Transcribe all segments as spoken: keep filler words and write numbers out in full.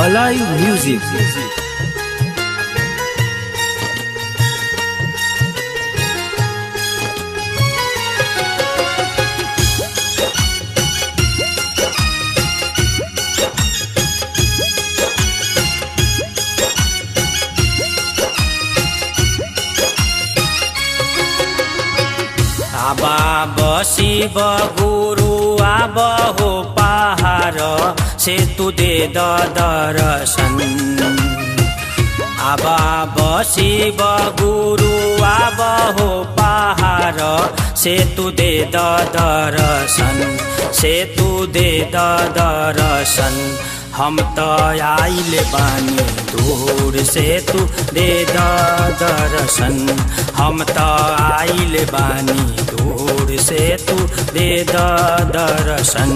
Alive Music. आबा शिव गुरु आब हो पहाड़ से तू दे द दर्शन। आबा शिव गुरु आब हो पहाड़ से तू दे द दर्शन, से तू दे द दर्शन। हम तो आइल बानी दूर से तू दे द दर्शन। हम तो आइल बानी दूर से तू दे द दर्शन।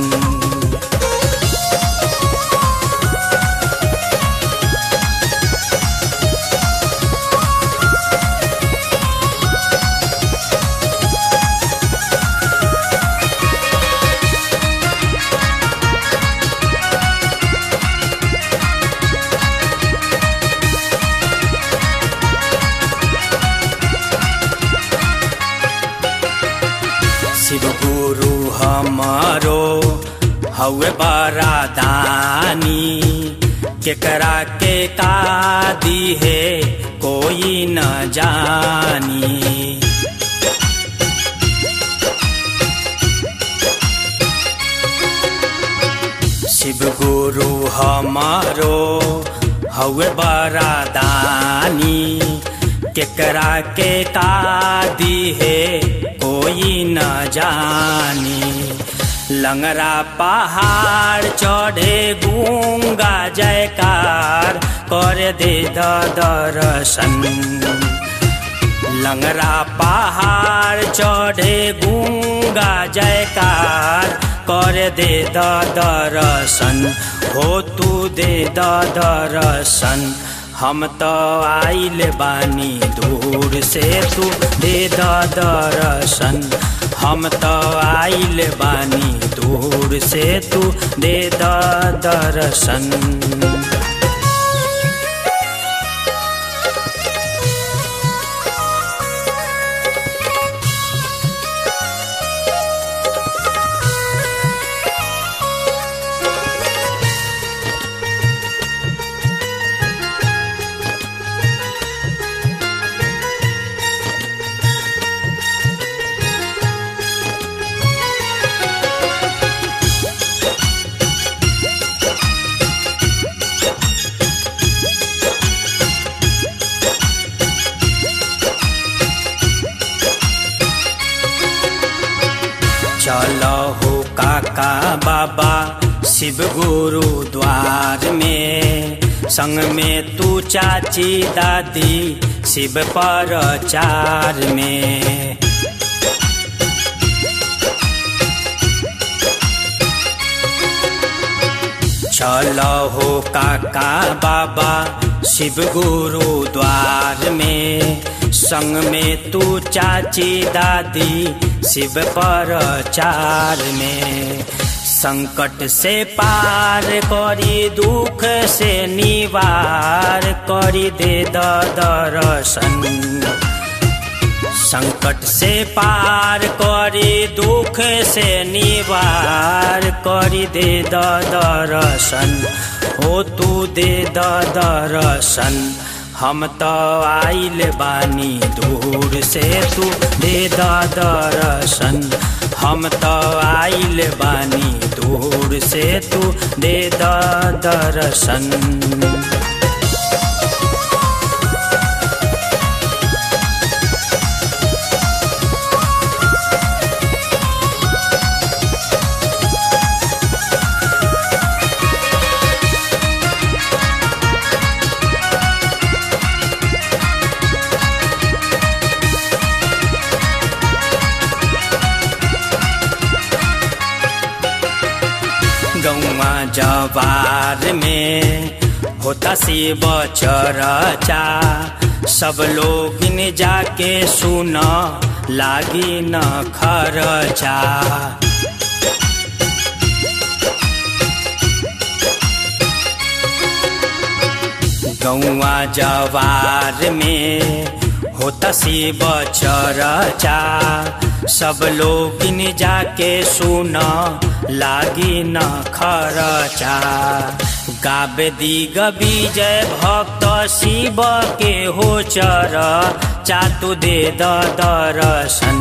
शिव गुरु हमारो हवे बरादानी, केकरा के का दी है कोई न जानी। शिव गुरु हमारो हवे बरादानी, केकरा के का दी है कोई न जानी। लंगरा पहाड़ चढ़े गूंगा जयकार कर दे द दर्शन। लंगरा पहाड़ चढ़े गूंगा जयकार कर दे द दर्शन। हो तू दे द दर्शन। हम तो आइल बानी दूर से तू दे द दर्शन। हम तो आइल बानी दूर से तू दे द दर्शन। चलो हो काका बाबा शिव गुरु द्वार में, संग में तू चाची दादी शिव प्रचार में। चलो हो काका बाबा शिव गुरु द्वार में, संग में तू चाची दादी शिव प्रचार में। संकट से पार करी दुख से निवार करी दे द दर्शन। संकट से पार करी दुख से निवार करी दे द दर्शन। हो तू दे द दर्शन। हम तो आइल बानी दूर से तू दे द दर्शन। हम तो आइल बानी दूर से तू दे द दर्शन। गौवा जवार में होता शिव चर्चा, सब लोग ने जाके सुना लागी न खर्चा। गौआ जवार में होता शिव चर्चा, सब लोग जाके सुन लागी न खर्चा। गावे दिग विजय भक्त शिव के हो चर्चा, तू दे द दर्शन।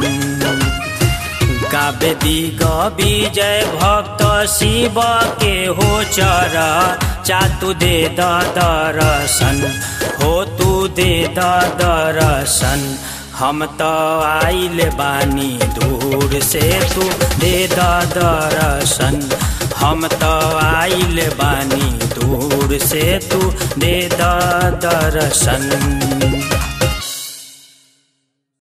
गावे दिग विजय भक्त शिव के हो चर्चा, तू दे द दर्शन, हो तू दे द दर्शन। हम तो आइल बानी दूर से, तू दे द दर्शन। हम तो आइल बानी दूर से, तू दे द दर्शन।